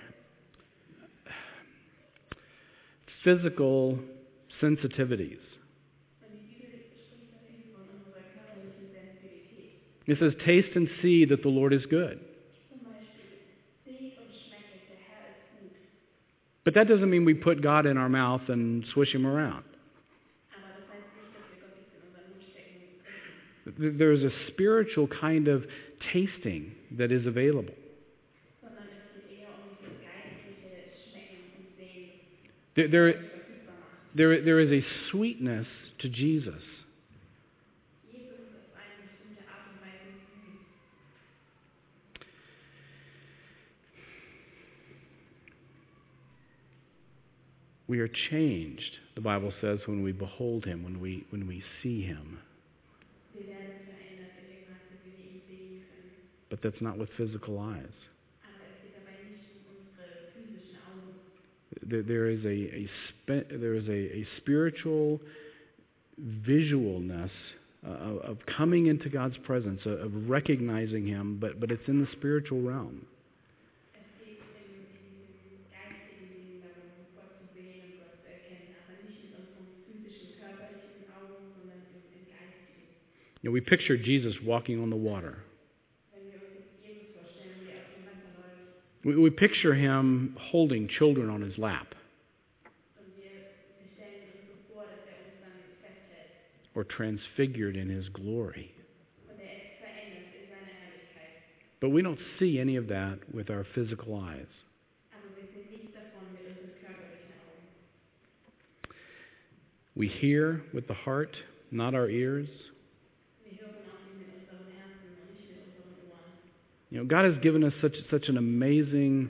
Speaker 1: physical sensitivities.
Speaker 2: Und die Bibel spricht natürlich von unserer körperlichen Sensibilität.
Speaker 1: It says, taste and see that the Lord is good.
Speaker 2: Zum Beispiel, seht und schmecket, der Herr ist gut.
Speaker 1: But that doesn't mean we put God in our mouth and swish him around.
Speaker 2: Aber das heißt nicht, dass wir Gott jetzt in unseren Mund stecken und essen,
Speaker 1: There's a spiritual kind of tasting that is available.
Speaker 2: sondern es geht eher um dieses geistliche Schmecken und Sehen,
Speaker 1: There,
Speaker 2: das
Speaker 1: there,
Speaker 2: es verfügbar macht.
Speaker 1: there is a sweetness to Jesus.
Speaker 2: Jesus ist auf eine bestimmte Art und Weise süß.
Speaker 1: We are changed, the Bible says, when we behold him, when we see him.
Speaker 2: Wir werden verändert in dem Maße, wie wir ihn sehen können.
Speaker 1: But that's not with physical eyes.
Speaker 2: Aber es geht dabei nicht um unsere physischen Augen.
Speaker 1: There is a spiritual visualness of coming into God's presence, of recognizing him, but it's in the spiritual realm.
Speaker 2: Es geht in diesem geistigen Leben darum, Gott zu sehen und Gott zu erkennen,
Speaker 1: You know, we picture Jesus walking on the water.
Speaker 2: Wenn wir uns jetzt Jesus vorstellen, wie er auf dem Wasser läuft,
Speaker 1: We picture him holding children on his lap
Speaker 2: und wir stellen uns so vor, dass er uns dann festhält
Speaker 1: or transfigured in his glory.
Speaker 2: und er ist verändert in seiner Herrlichkeit.
Speaker 1: But we don't see any of that with our physical eyes.
Speaker 2: Aber wir sehen nichts davon mit unseren körperlichen Augen.
Speaker 1: We hear with the heart, not our ears.
Speaker 2: Wir hören auch mit unseren Herzen und nicht mit unseren Ohren.
Speaker 1: You know, God has given us such an amazing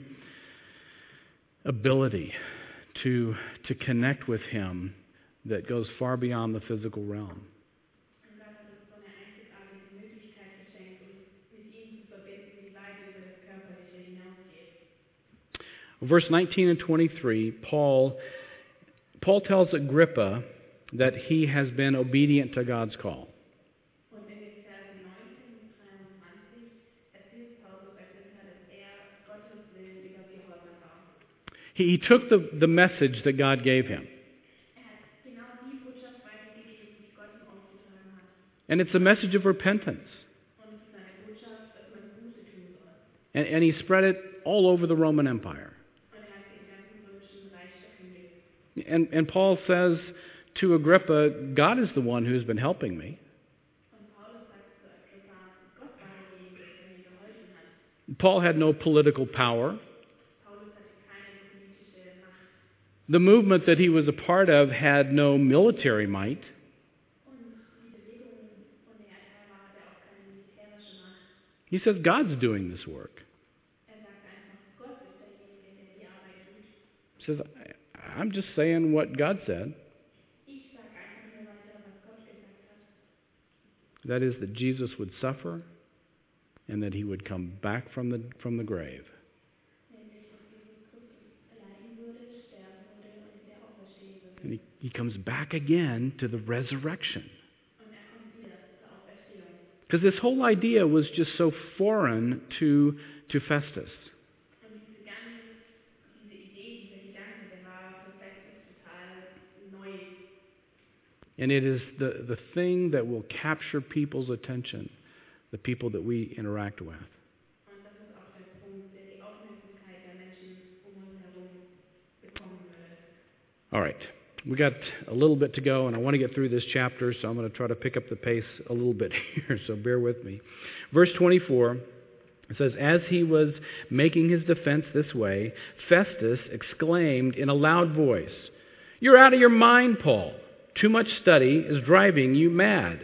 Speaker 1: ability to connect with him that goes far beyond the physical realm.
Speaker 2: Und Gott hat uns so eine einzigartige Möglichkeit geschenkt, uns mit ihm zu verbinden, die weit über das Körperliche hinausgeht.
Speaker 1: Verse 19 and 23, Paul tells Agrippa that he has been obedient to God's call.
Speaker 2: Und in den Versen 19 und 23 erzählt Paulus Agrippa, dass er Gottes Willen über Gehorsam war.
Speaker 1: He took the message that God gave him.
Speaker 2: Er hat genau die Botschaft weitergegeben, die Gott ihm aufgetragen hat.
Speaker 1: And it's a message of repentance.
Speaker 2: Und es ist eine Botschaft, dass man Buße tun soll.
Speaker 1: And he spread it all over the Roman Empire.
Speaker 2: Und er hat sie im ganzen römischen Reich verkündigt.
Speaker 1: And Paul says to Agrippa, God is the one who's been helping me.
Speaker 2: Und Paulus sagt zu Agrippa, Gott war derjenige, der mir geholfen hat.
Speaker 1: Paul had no political power.
Speaker 2: Paulus hatte keine politische Macht.
Speaker 1: The movement that he was a part of had no military might.
Speaker 2: Und die Bewegung, von der er Teil war, hatte auch keine militärische Macht.
Speaker 1: He says, God's doing this work.
Speaker 2: Er sagt einfach, Gott ist derjenige, der die Arbeit tut.
Speaker 1: He says, I'm just saying what God said.
Speaker 2: Ich sage einfach nur weiter, was Gott gesagt hat.
Speaker 1: That is, that Jesus would suffer and that he would come back from the grave.
Speaker 2: Nämlich, dass Jesus Christus leiden würde, sterben würde und wieder auferstehen würde.
Speaker 1: And he comes back again to the resurrection.
Speaker 2: Und er kommt wieder zur Auferstehung.
Speaker 1: Because this whole idea was just so foreign to Festus.
Speaker 2: Und diese Idee, dieser Gedanke, der war für Festus total neu.
Speaker 1: And it is the thing that will capture people's attention, the people that we interact with.
Speaker 2: Und das ist auch der Punkt, der die Aufmerksamkeit der Menschen um uns herum bekommen würde.
Speaker 1: All right. We got a little bit to go, and I want to get through this chapter, so I'm going to try to pick up the pace a little bit here, so bear with me. Verse 24, it says, As he was making his defense this way, Festus exclaimed in a loud voice, You're out of your mind, Paul. Too much study is driving you mad.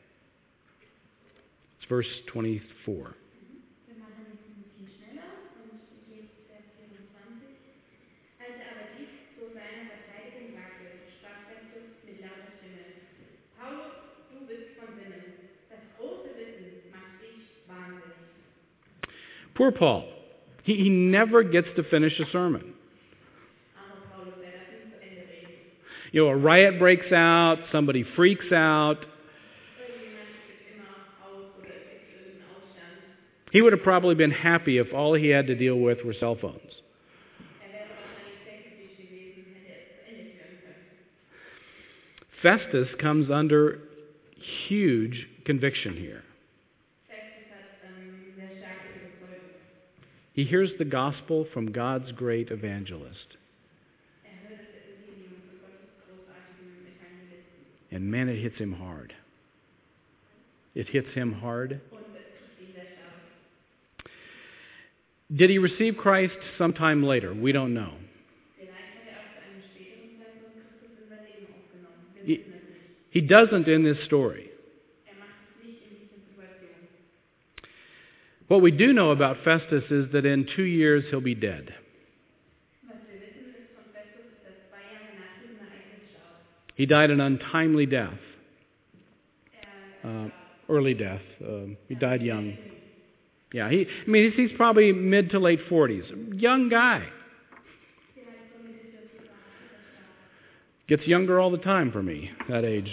Speaker 1: It's verse 24.
Speaker 2: Wir machen jetzt ein bisschen schneller und ich lese Vers 24. Als er aber dies zu seiner Verteidigung sagte, sprach Festus mit lauter Stimme: Paulus, du bist von Sinnen. Das große Wissen macht dich wahnsinnig.
Speaker 1: Poor Paul. He never gets to finish a sermon.
Speaker 2: Aber Paulus, er darf nicht zu Ende reden.
Speaker 1: You know, a riot breaks out, somebody freaks out.
Speaker 2: Irgendjemand flippt immer aus oder es gibt irgendeinen Aufstand.
Speaker 1: He would have probably been happy if all he had to deal with were cell phones.
Speaker 2: Er wäre wahrscheinlich sehr glücklich gewesen, hätte er es zu Ende führen können.
Speaker 1: Festus comes under huge conviction here.
Speaker 2: Festus hat sehr starke Überzeugung.
Speaker 1: He hears the gospel from God's great evangelist.
Speaker 2: Er hört das Evangelium von Gottes großartigem Evangelisten.
Speaker 1: And man, it hits him hard. It hits him hard.
Speaker 2: Und es trifft ihn sehr stark.
Speaker 1: Did he receive Christ sometime later? We don't know.
Speaker 2: Vielleicht hat er auch zu einem späteren Zeitpunkt Christus in sein Leben aufgenommen. Wir
Speaker 1: He,
Speaker 2: wissen es nicht.
Speaker 1: he doesn't in this story.
Speaker 2: Er macht es nicht in dieser Situation.
Speaker 1: What we do know about Festus is that in 2 years he'll be dead.
Speaker 2: Was wir wissen ist von Festus, ist, dass 2 Jahre nach diesem Ereignis starb.
Speaker 1: He died an untimely death,
Speaker 2: Er
Speaker 1: early death. He died young. Yeah, he's probably mid to late 40s. Young guy.
Speaker 2: vielleicht so Mitte 40 war, als er starb.
Speaker 1: Gets younger all the time for me, that age.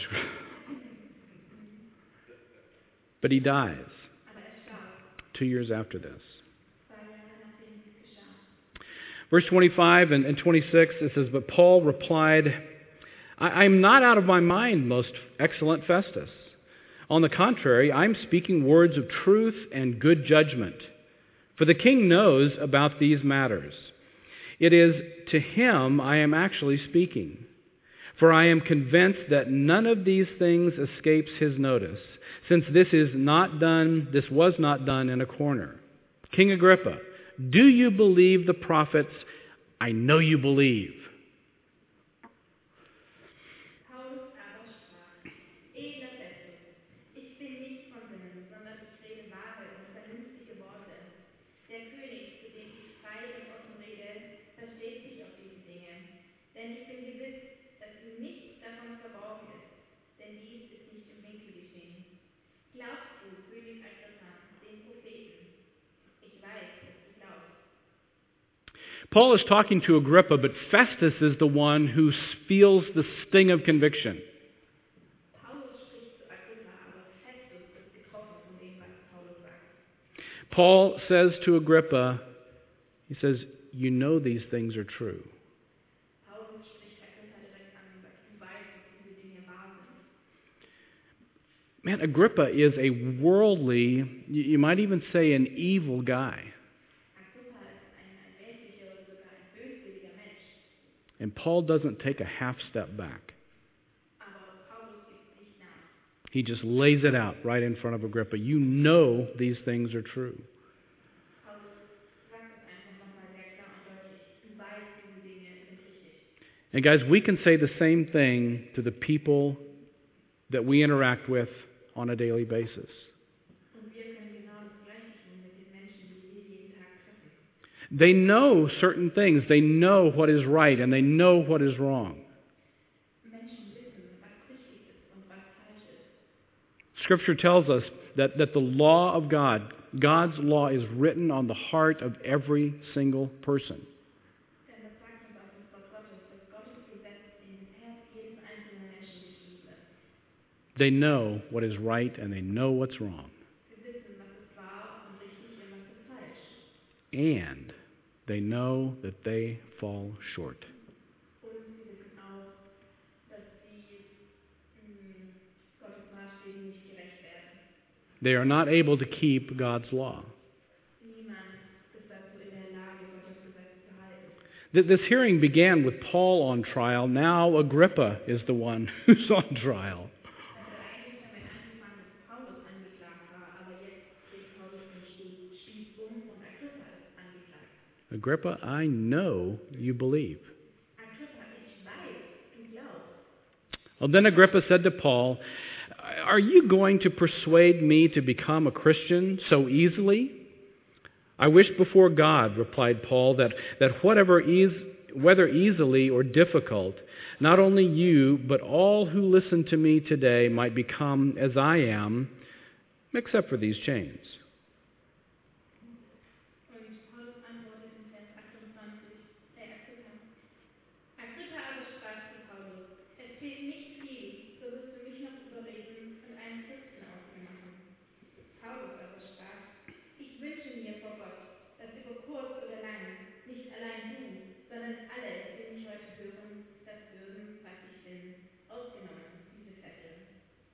Speaker 1: But he dies
Speaker 2: Aber er starb
Speaker 1: 2 years after this.
Speaker 2: 2 Jahre nachdem dies geschah.
Speaker 1: Verse 25 and 26, it says, But Paul replied, I'm not out of my mind, most excellent Festus. On the contrary, I'm speaking words of truth and good judgment. For the king knows about these matters. It is to him I am actually speaking. For I am convinced that none of these things escapes his notice, since this was not done in a corner. King Agrippa, do you believe the prophets? I know you believe.
Speaker 2: Paulus aber sprach: Edler Festus, ich bin nicht von Sinnen, sondern ich rede wahre und vernünftige Worte. Der König, zu dem ich frei und offen rede, versteht sich auf diese Dinge. Denn ich bin gewiss, dass ihm nichts davon verborgen ist, denn dies ist nicht im Winkel geschehen. Glaubst du, König Agrippa, den Propheten? Ich weiß, dass du glaubst.
Speaker 1: Paul is talking to Agrippa, but Festus is the one who feels the sting of conviction.
Speaker 2: Paulus spricht zu Agrippa, aber Festus ist getroffen von dem, was Paulus sagt.
Speaker 1: Paul says to Agrippa, he says, you know these things are true.
Speaker 2: Paulus spricht Agrippa direkt an und sagt: Du weißt, dass diese Dinge wahr sind.
Speaker 1: Man, Agrippa is a worldly, you might even say an evil guy.
Speaker 2: Agrippa ist ein weltlicher oder sogar ein böswilliger Mensch.
Speaker 1: And Paul doesn't take a half step back.
Speaker 2: Aber Paulus gibt nicht nach.
Speaker 1: He just lays it out right in front of Agrippa. You know these things are true.
Speaker 2: Paulus sagt es einfach nochmal sehr klar und deutlich. Du weißt, diese Dinge sind richtig.
Speaker 1: And guys, we can say the same thing to the people that we interact with on a daily basis.
Speaker 2: Und wir können genau das Gleiche tun mit den Menschen, die wir jeden Tag treffen.
Speaker 1: They know certain things. They know what is right and they know what is wrong.
Speaker 2: Menschen wissen, was richtig ist und was falsch ist.
Speaker 1: Scripture tells us that the law of God, God's law is written on the heart of every single person.
Speaker 2: Denn das sagt uns auch das Wort Gottes, dass Gottes Gesetz in das Herz jedes einzelnen Menschen geschrieben ist.
Speaker 1: They know what is right and they know what's wrong.
Speaker 2: Sie wissen, was ist wahr und richtig und was ist falsch.
Speaker 1: And they know that they fall short.
Speaker 2: Und sie wissen auch, dass sie Gottes Maßstäben nicht gerecht werden.
Speaker 1: They are not able to keep God's law.
Speaker 2: Niemand ist dazu in der Lage, Gottes Gesetz zu halten.
Speaker 1: This hearing began with Paul on trial. Now Agrippa is the one who's on trial.
Speaker 2: Also eigentlich damit angefangen, dass Paulus angeklagt war, aber jetzt steht Paulus im Spieß und Agrippa ist angeklagt.
Speaker 1: Agrippa, I know you believe.
Speaker 2: Agrippa, ich weiß, du glaubst.
Speaker 1: Well, then Agrippa said to Paul, are you going to persuade me to become a Christian so easily? I wish before God, replied Paul, that whether easily or difficult, not only you, but all who listen to me today might become as I am, except for these chains.
Speaker 2: Und Paulus antwortet in Vers 28, Agrippa aber sprach zu Paulus: Es fehlt nicht viel, so wirst du mich noch überreden und einen Christen aus mir machen. Paulus aber sprach: Ich wünsche mir vor Gott, dass über kurz oder lang nicht allein du, sondern alle, die mich heute hören, das würden, was ich bin, ausgenommen, diese Fesseln.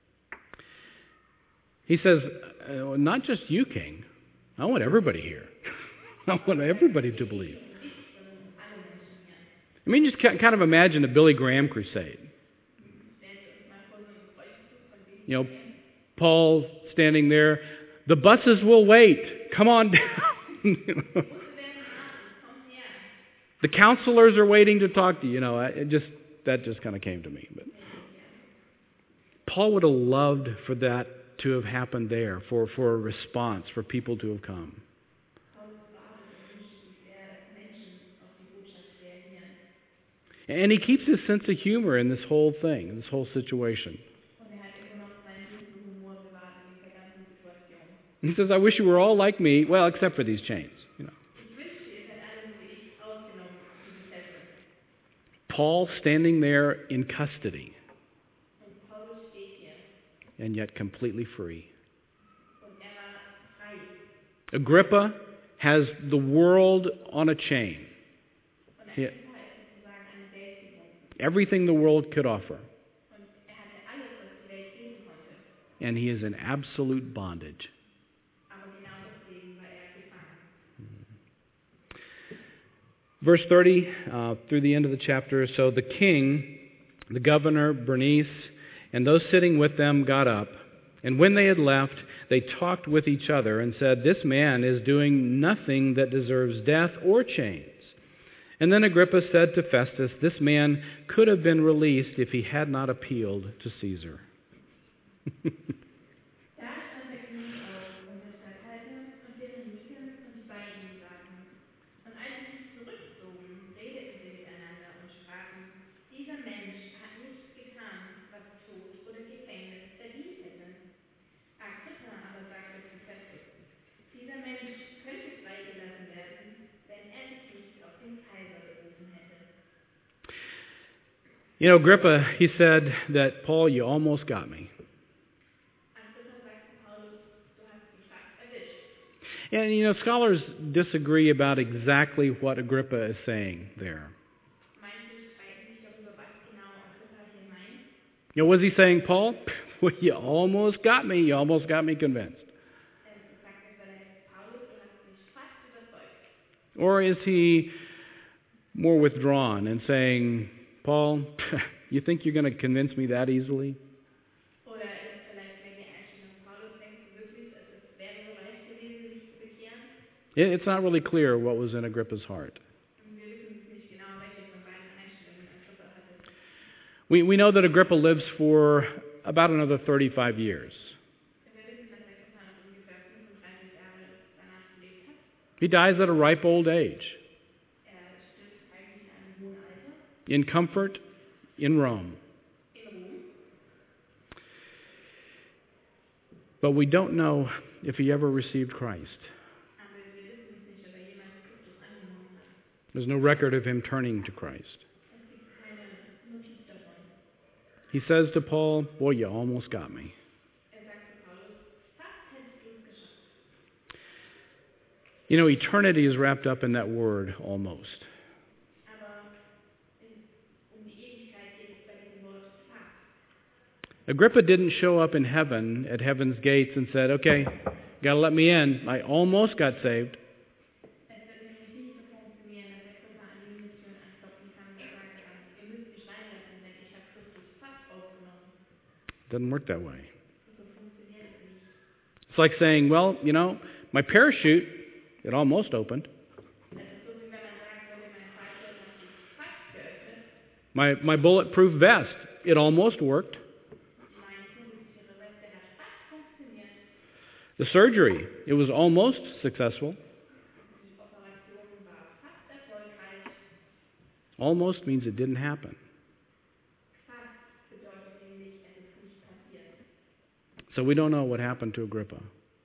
Speaker 1: He says, not just you, King. I want everybody here. I want everybody to believe.
Speaker 2: Nicht ich, sondern alle Menschen hier.
Speaker 1: I mean, just kind of imagine a Billy Graham crusade.
Speaker 2: Stellen wir uns mal vor, so einen Kreuzzug von Billy
Speaker 1: You know,
Speaker 2: Graham.
Speaker 1: Paul standing there. The buses will wait. Come on down.
Speaker 2: Busse werden warten, kommt her.
Speaker 1: The counselors are waiting to talk to you. You know, that just kind of came to me. But Paul would have loved for that to have happened there, for a response, for people to have come.
Speaker 2: Paulus wartet und wünscht sich sehr, dass Menschen auf die Botschaft reagieren.
Speaker 1: And he keeps his sense of humor in this whole thing, this whole situation.
Speaker 2: Und hat immer noch seinen guten Humor bewahrt in dieser ganzen Situation.
Speaker 1: He says, I wish you were all like me, well, except for these chains. You know.
Speaker 2: Ich wünschte, ihr seid alle so wie ich, ausgenommen diese Fesseln.
Speaker 1: Paul standing there in custody
Speaker 2: Und Paulus steht hier
Speaker 1: and yet completely free.
Speaker 2: und war frei.
Speaker 1: Agrippa has the world on a chain.
Speaker 2: Und
Speaker 1: Ja.
Speaker 2: Agrippa ist sozusagen an die Welt gebunden.
Speaker 1: Everything the world could offer.
Speaker 2: Und hatte alles, was die Welt geben konnte.
Speaker 1: and he is in absolute bondage.
Speaker 2: Aber genau deswegen war gefangen.
Speaker 1: Verse 30 through the end of the chapter, so the king, the governor, Bernice, and those sitting with them got up, and when they had left, they talked with each other and said, "This man is doing nothing that deserves death or chains." And then Agrippa said to Festus, "This man could have been released if he had not appealed to Caesar."
Speaker 2: Da stand der König auf und der Statthalter und Berenike und die bei ihm saßen. Und als sie sich zurückzogen, redeten sie miteinander und sprachen, dieser Mensch hat nichts getan, was Tod oder Gefängnis verdient hätte. Agrippa aber sagte zu Festus, dieser Mensch könnte freigelassen werden, wenn er sich nicht auf den Kaiser berufen hätte.
Speaker 1: You know, Agrippa, he said that, "Paul, you almost got me." And, you know, scholars disagree about exactly what Agrippa is saying there. You know, was he saying, "Paul, well, you almost got me. You almost got me convinced"? Or is he more withdrawn and saying, "Paul, you think you're going to convince me that easily"? It's not really clear what was in Agrippa's heart. We know that Agrippa lives for about another 35 years. He dies at a ripe old age, in comfort, in Rome. But we don't know if he ever received Christ. There's no record of him turning to Christ. He says to Paul, "Boy, you almost got me." You know, eternity is wrapped up in that word, almost. Agrippa didn't show up in heaven at heaven's gates and said, "Okay, got to let me in. I almost got saved." Doesn't work that way. It's like saying, "Well, you know, my parachute, it almost opened. My bulletproof vest, it almost worked. The surgery, it was almost successful." Almost means it didn't happen. So we don't know what happened to Agrippa.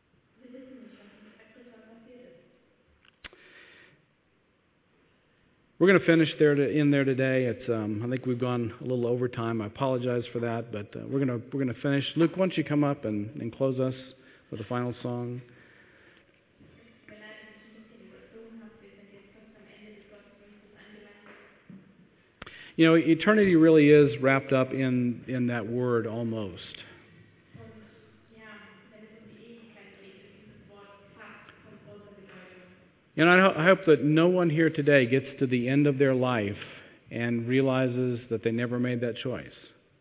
Speaker 1: We're going to finish in there today. It's I think we've gone a little over time. I apologize for that, but we're going to finish. Luke, why don't you come up and close us with a final song? You know, eternity really is wrapped up in that word, almost. And I hope that no one here today gets to the end of their life and realizes that they never made that choice.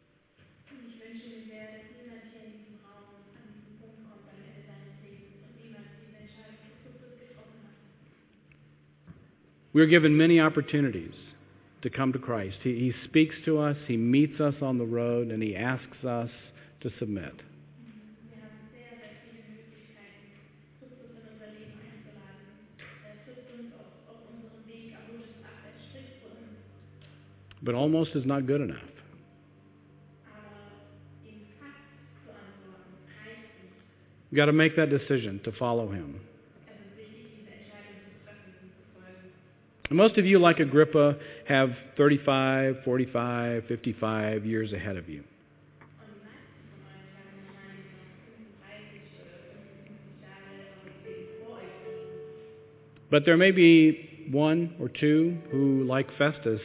Speaker 1: We're given many opportunities to come to Christ. He speaks to us, He meets us on the road, and He asks us to submit. But almost is not good enough. You've got to make that decision to follow Him. And most of you, like Agrippa, have 35, 45, 55 years ahead of you. But there may be one or two who, like Festus,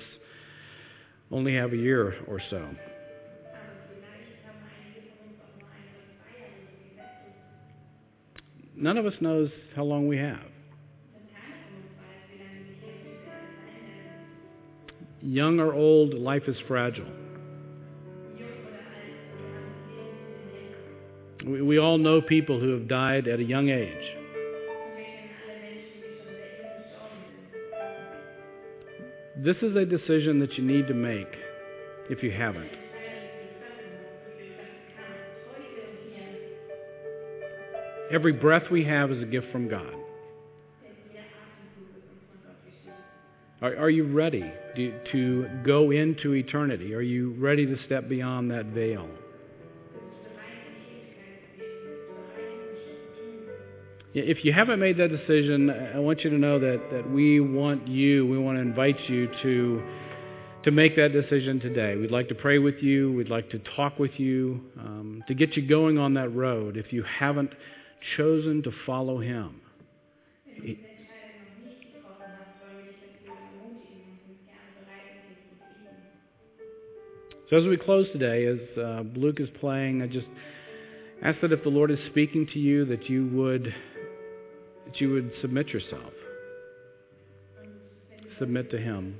Speaker 1: only have a year or so. none of us knows how long we have.
Speaker 2: Denn keiner von uns weiß, wie lange wir hier auf dieser Erde sein werden.
Speaker 1: Young or old, life is fragile.
Speaker 2: Jung oder alt, wir haben das Leben in den Händen.
Speaker 1: We all know people who have died at a young age.
Speaker 2: Und wir kennen alle Menschen, die schon sehr jung gestorben sind.
Speaker 1: This is a decision that you need to make if you haven't. Every breath we have is a gift from God. Are you ready to go into eternity? Are you ready to step beyond that veil? If you haven't made that decision, I want you to know that we want to invite you to make that decision today. We'd like to pray with you. We'd like to talk with you, to get you going on that road if you haven't chosen to follow Him. So as we close today, as Luke is playing, I just ask that if the Lord is speaking to you, that you would submit yourself. Submit to Him.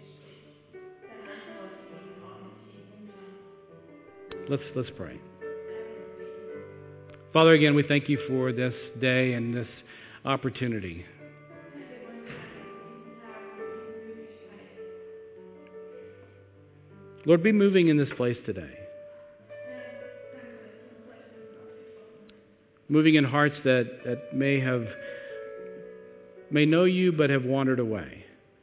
Speaker 1: Let's pray. Father, again, we thank you for this day and this opportunity. Lord, be moving in this place today. Moving in hearts that may know you but have wandered away.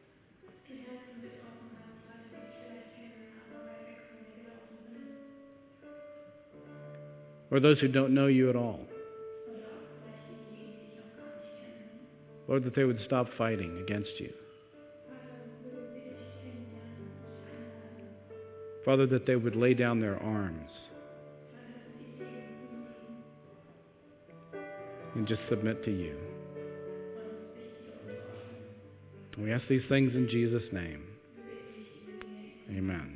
Speaker 1: Or those who don't know you at all. Lord, that they would stop fighting against you. Father, that they would lay down their arms and just submit to you. We ask these things in Jesus' name. Amen.